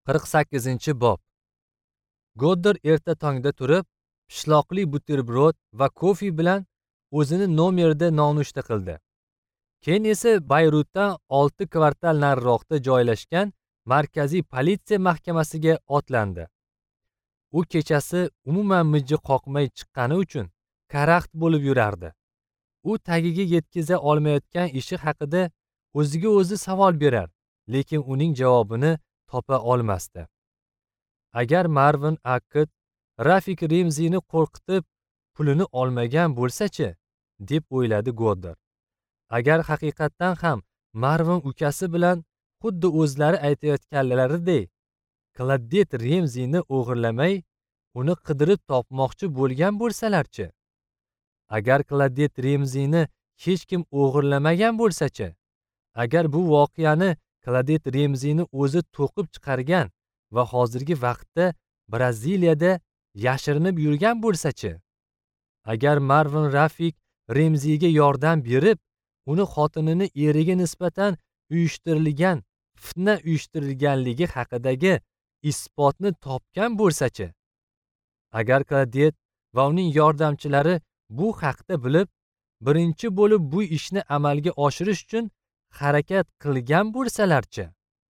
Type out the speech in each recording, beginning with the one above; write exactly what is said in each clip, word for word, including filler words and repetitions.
qirq sakkizinchi bob. Godder erta tongda turib, pishloqli buterbrod va kofe bilan o'zini nomerda nonushta qildi. Keyin esa Bayrutdan olti kvartal nariroqda joylashgan markaziy politsiya mahkamasiga otlandi. U kechasi umuman mijja qoqmay chiqqani uchun karaxt bo'lib yurardi. U tagiga yetkiza olmayotgan ishi haqida o'ziga o'zi savol berar, lekin uning javobini topa olmasdi. Agar Marvin Akkit Rafik Remzini qo'rqitib pulini olmagan bo'lsa-chi, deb o'yladi Godder. Agar haqiqatdan ham Marvin ukasi bilan xuddi o'zlari aytayotganlaridek Claudette Remzini o'g'irlamay, uni qidirib topmoqchi bo'lgan bo'lsalarchi? Agar Claudette Remzini hech kim o'g'irlamagan bo'lsa-chi? Agar bu voqeani Claudette Remzini o'zi to'qib chiqargan va hozirgi vaqtda Braziliyada yashirinib yurgan bo'lsa-chi? Agar Marvin Rafik Remziga yordam berib, uni xotinini eriga nisbatan uyushtirilgan fitna uyushtirilganligi haqidagi isbotni topgan bo'lsa-chi? Agar Claudette va uning yordamchilari bu haqda bilib, birinchi bo'lib bu ishni amalga oshirish uchun harakat qilgan bo'lsalarchi?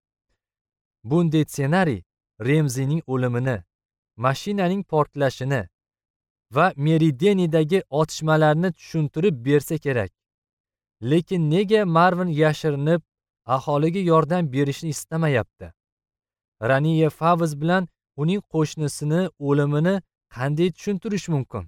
Bunday ssenariy Remzining o'limini, mashinaning portlashini va Meridenidagi otishmalarni tushuntirib bersa kerak. Lekin nega Marvin yashirinib aholiga yordam berishni istamayapti? Raniya Favz bilan uning qo'shnisini o'limini qanday tushuntirish mumkin?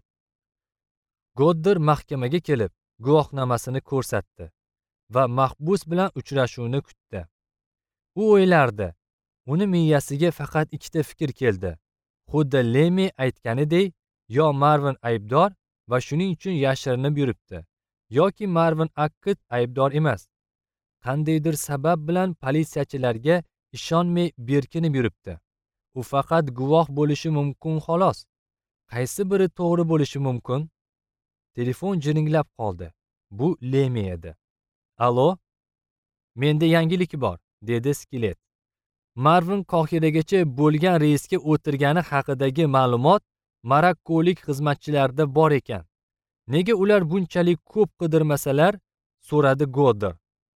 Godder mahkamaga kelib, guvohnomasini ko'rsatdi va mahbus bilan uchrashuvni kutdi. U o'ylardi, uni miyasiga faqat ikkita fikr keldi. Xuddi Lemi aytganidek, yo Marvin aybdor va shuning uchun yashirinib yuribdi, yoki Marvin Akkit aybdor emas. Qandaydir sabab bilan politsiyachilarga ishonmay berkinib yuribdi. U faqat guvoh bo'lishi mumkin xolos. Qaysi biri to'g'ri bo'lishi mumkin? Telefon jiringlab qoldi. Bu Lemi edi. Alo? Menda yangilik bor, dedi skelet. Marvin Qohiragacha bo'lgan reysga o'tirgani haqidagi ma'lumot Marokkolik xizmatchilarda bor ekan. Nega ular bunchalik ko'p qidirmasalar? So'radi Godder.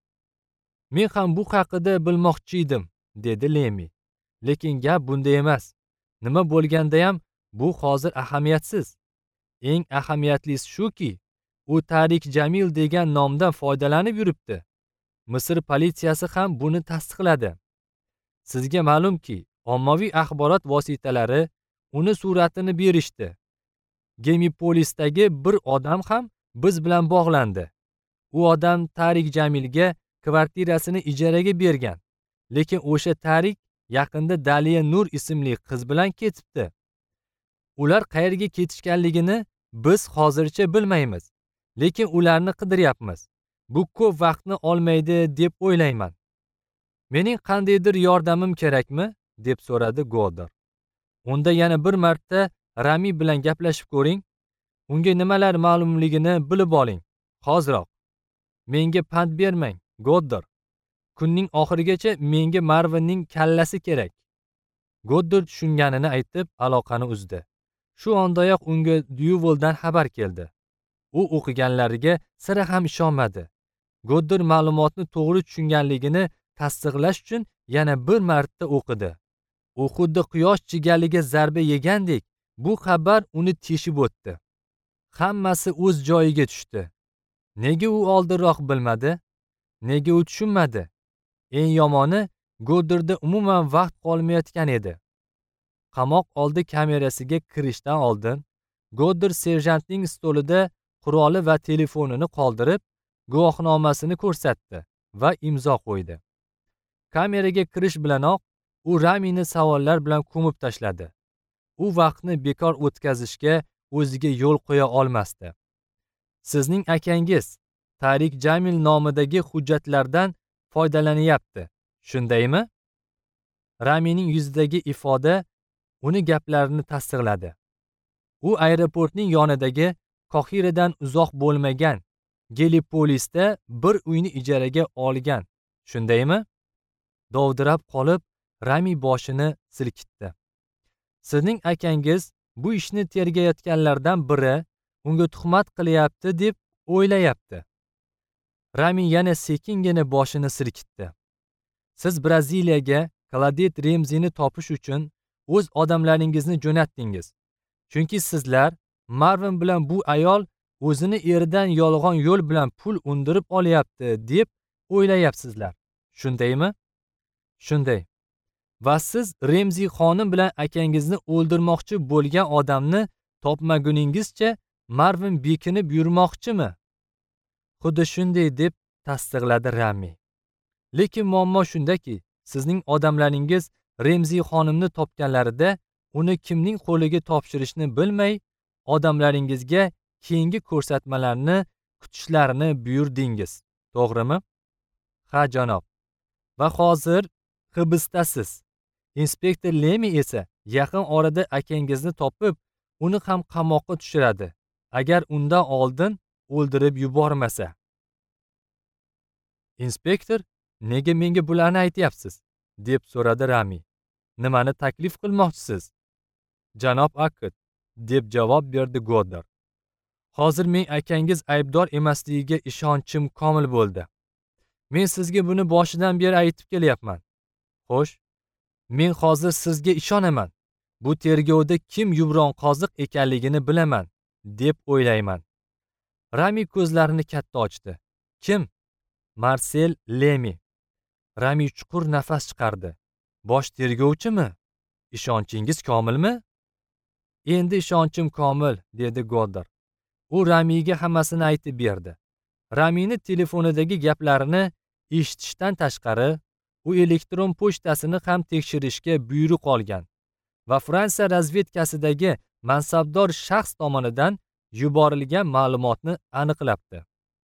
Men ham bu haqida bilmoqchi edim, dedi Lemi. Lekin gap bunda emas. Nima bo'lganda ham bu hozir ahamiyatsiz. Eng ahamiyatlisi shuki, u Tarik Jamil degan nomdan foydalanib yuribdi. Misr politsiyasi ham buni tasdiqladi. Sizga ma'lumki, ommaviy axborot vositalari uni suratini berishdi. Gemipolisdagi bir odam ham biz bilan bog'landi. U odam Tarik Jamilga kvartirasini ijaraga bergan. Lekin o'sha Tarik yaqinda Daliya Nur ismli qiz bilan ketibdi. Ular qayerga ketishganligini biz hozircha bilmaymiz, lekin ularni qidiryapmiz. Bu ko'p vaqtni olmaydi deb o'ylayman. Mening qandaydir yordamim kerakmi? Deb so'radi Godder. Unda yana bir marta Rami bilan gaplashib ko'ring. Unga nimalar ma'lumligini bilib oling. Hoziroq. Menga pand bermang, Godder. Kunning oxirigacha menga Marvinning kallasi kerak. Godder tushunganini aytib aloqani uzdi. Shu ondayoq unga Dyuvoldan xabar keldi. U o'qiganlariga sira ham ishonmadi. Godder ma'lumotni to'g'ri tushunganligini tasdiqlash uchun yana bir marta o'qidi. U xuddi quyosh chigaliga zarba yegandek bu xabar uni teshib o'tdi. Hammasi o'z joyiga tushdi. Nega u oldinroq bilmadi? Nega u tushunmadi? Eng yomoni, Godderda umuman vaqt qolmayotgan edi. Qamoq oldi kamerasiga kirishdan oldin Godder serjantning stolida quroli va telefonini qoldirib, guvohnomasini ko'rsatdi va imzo qo'ydi. Kameraga kirish bilanoq u Ramini savollar bilan ko'mib tashladi. U vaqtni bekor o'tkazishga o'ziga yo'l qo'ya olmasdi. Sizning akangiz Tarik Jamil nomidagi hujjatlardan foydalanyapti, shundaymi? Ramining yuzidagi ifoda uni gaplarini tasdiqladi. U aeroportning yonidagi Qohiradan uzoq bo'lmagan Gelipolisda bir uyni ijaraga olgan, shundaymi? Dovdirab qolib, Rami boshini silkitdi. Sizning akangiz bu ishni tergayotganlardan biri unga tuhmat qilyapti deb o'ylayapti. Rami yana sekingina boshini silkitdi. Siz Braziliyaga Claudette Ramseyni topish uchun o'z odamlaringizni jo'natdingiz. Chunki sizlar Marvin bilan bu ayol o'zini eridan yolg'on yo'l bilan pul undirib olyapti deb o'ylayapsizlar. Shundaymi? Shunday. Va siz Ramsey xonim bilan akangizni o'ldirmoqchi bo'lgan odamni topmaguningizcha Marvin bekinib yurmoqchimi? Xuddi shunday deb tasdiqladi Rami. Lekin muammo shundaki, sizning odamlaringiz Ramsey xonimni topganlarida uni kimning qo'liga topshirishni bilmay, odamlaringizga keyingi ko'rsatmalarni kutishlarini buyurdingiz. To'g'rimi? Ha, janob. Va hozir hibsdasiz. Inspektor Lemi esa yaqin orada akangizni topib, uni ham qamoqqa tushiradi, agar undan oldin o'ldirib yubormasa. Inspektor, nega menga bularni aytyapsiz? Deb so'radi Rami. Nimani taklif qilmoqchisiz? Janob Akkut, deb javob berdi Goddard. Hozir men akangiz aybdor emasligiga ishonchim komil bo'ldi. Men sizga buni boshidan beri aytib kelyapman. Xo'sh, men hozir sizga ishonaman. Bu tergovda kim yumron qoziq ekanligini bilaman, deb o'ylayman. Rami ko'zlarini katta ochdi. Kim? Marsel Lemi. Rami chuqur nafas chiqardi. Bosh tergovchimi? Ishonchingiz komilmi? Endi ishonchim komil, dedi Goddard. U Ramiga hammasini aytib berdi. Ramini telefonidagi gaplarini eshitishdan tashqari, u elektron pochtasini ham tekshirishga buyruq olgan va Fransiya razvedkasidagi mansabdor shaxs tomonidan yuborilgan ma'lumotni aniqlabdi.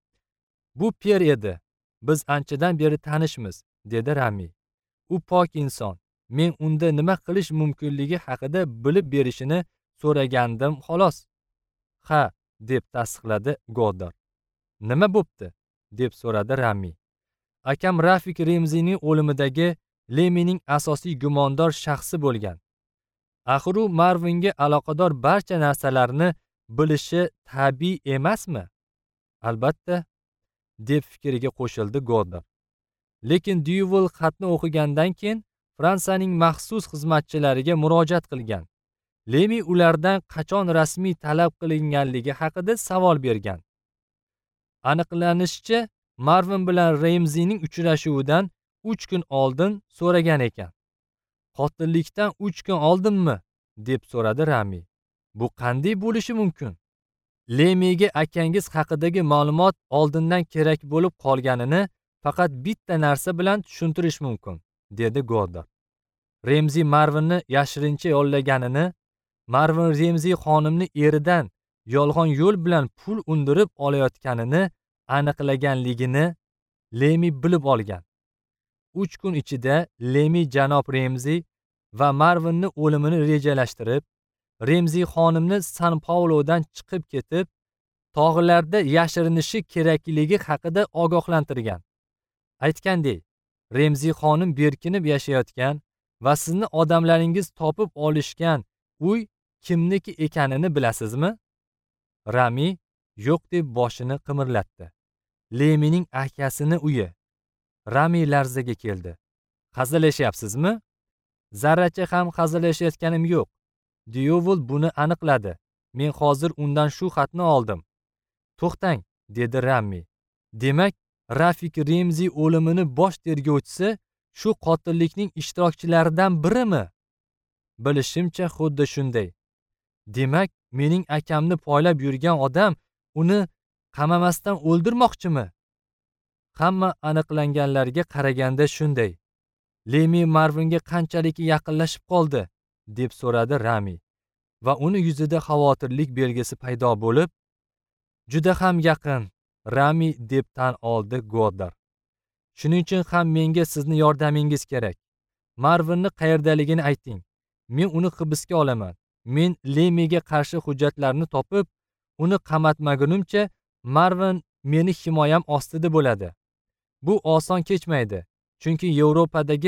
Bu Pier edi. Biz anchadan beri tanishmiz, dedi Rami. U pok inson. Men unda nima qilish mumkinligi haqida bilib berishini so'ragandim, xolos. Ha, deb tasdiqladi Goddard. Nima bo'pti? Deb so'radi Rami. Akam Rafik Ramseyning o'limidagi Lemining asosiy gumondor shaxsi bo'lgan. Axir u Marvinga aloqador barcha narsalarni bilishi tabiiy emasmi? Albatta, deb fikriga qo'shildi Goddard. Lekin Duval xatni o'qigandan keyin Fransiyaning maxsus xizmatchilariga murojaat qilgan. Lemi ulardan qachon rasmiy talab qilinganligi haqida savol bergan. Aniqlanishicha, Marvin bilan Ramseyning uchrashuvidan uch kun oldin so'ragan ekan. Qotillikdan uch kun oldinmi? Deb so'radi Rami. Bu qanday bo'lishi mumkin? Lemiga akangiz haqidagi ma'lumot oldindan kerak bo'lib qolganini faqat bitta narsa bilan tushuntirish mumkin, dedi Goddard. Ramsey Marvinni yashirincha yollaganini, Marvin Ramsey xonimni eridan yolg'on yo'l bilan pul undirib olayotganini aniqlaganligini Lemi bilib olgan. uch kun ichida Lemi janob Ramsey va Marvinni o'limini rejalashtirib, Ramsey xonimni San-Paulodan chiqib ketib, tog'larda yashirinishi kerakligi haqida ogohlantirgan. Aytgandek, Ramsey xonim berkinib yashayotgan va sizni odamlaringiz topib olishgan uy kimniki ekanini bilasizmi? Rami yo'q deb boshini qimirlatdi. Lemining akasini uyi. Rami larzaga keldi. Hazillashyapsizmi? Zarracha ham hazillashayotganim yo'q. Duval buni aniqladi. Men hozir undan shu xatni oldim. To'xtang, dedi Rami. Demak, Rafik Ramsey o'limini bosh tergovchisi shu qotillikning ishtirokchilaridan birimi? Bilishimcha xuddi shunday. Demak, mening akamni poylab yurgan odam uni qamamasdan o'ldirmoqchimi? Hamma aniqlanganlarga qaraganda shunday. Lemi Marvinga qanchalik yaqinlashib qoldi? Deb so'radi Rami. Va uni yuzida xavotirlik belgisi paydo bo'lib, juda ham yaqin, Rami deb tan oldi Goddard. Shuning uchun ham menga sizni yordamingiz kerak. Marvinni qayerdaligini ayting. Men uni hibsga olaman. Men Lemiga qarshi hujjatlarni topib, uni qamatmagunimcha Marvin meni himoyam ostida bo'ladi. Bu oson kechmaydi, chunki Yevropadagi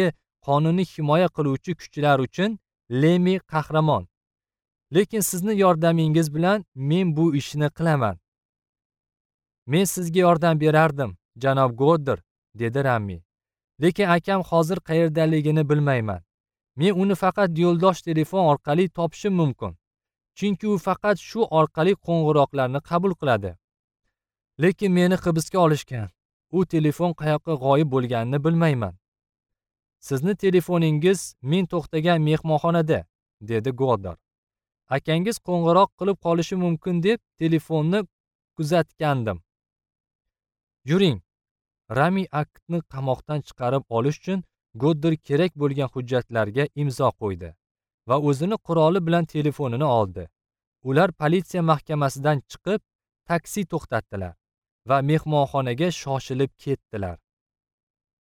qonunni himoya qiluvchi kuchlar uchun Lemi qahramon. Lekin sizni yordamingiz bilan men bu ishni qilaman. Men sizga yordam berardim, janob Godder, dedi Rami. Lekin akam hozir qayerdaligini bilmayman. Men uni faqat yo'ldosh telefon orqali topishim mumkin. Chunki u faqat shu orqali qo'ng'iroqlarni qabul qiladi. Lekin meni hibsga olishgan. U telefon qayoqqa g'oyib bo'lganini bilmayman. Sizni telefoningiz men to'xtagan mehmonxonada, dedi Godder. Akangiz qo'ng'iroq qilib qolishi mumkin deb telefonni kuzatgandim. Yuring. Rami aktni qamoqdan chiqarib olish uchun Godder kerak bo'lgan hujjatlarga imzo qo'ydi va o'zini quroli bilan telefonini oldi. Ular politsiya mahkamasidan chiqib, taksi to'xtatdilar va mehmonxonaga shoshilib ketdilar.